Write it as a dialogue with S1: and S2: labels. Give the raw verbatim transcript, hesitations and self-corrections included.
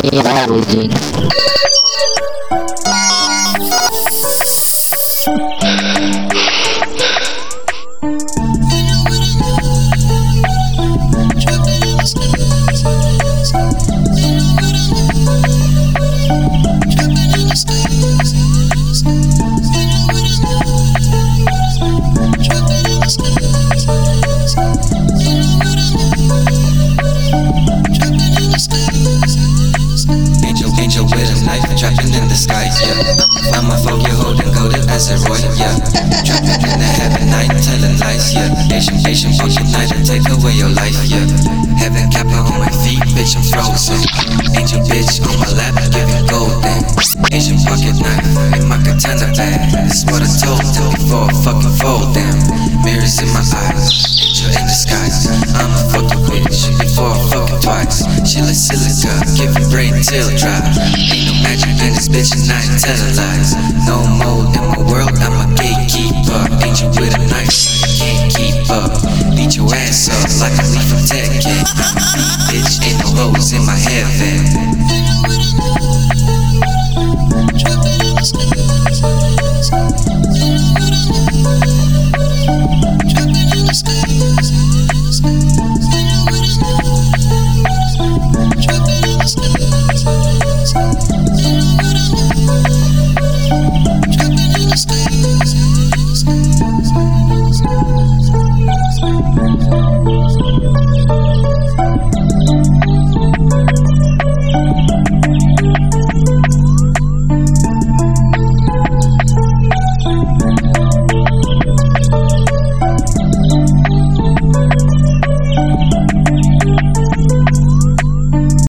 S1: Everything.
S2: Angel, angel with a knife, trapping in the skies, yeah. I'm a folk, you're holding golden as a roy, yeah. Trapping in the heaven night, telling lies, yeah. Asian, Asian pocket night and take away your life, yeah. Heaven capper on my feet, bitch, I'm frozen. Angel bitch on my lap, giving golden. Asian pocket knife in my katana bag. This is what I told them before I fucking fold them. Mirrors in my eyes, angel in disguise. I'm a fucking bitch before I fucking twice. She like silica, giving brain till dry. Ain't no magic in this bitch and I ain't telling lies. No mode in my world, I'm a gatekeeper. Angel with a knife, can't keep up. Beat your ass up like a leaf from Tekken. Bitch, ain't no hoes in my heaven.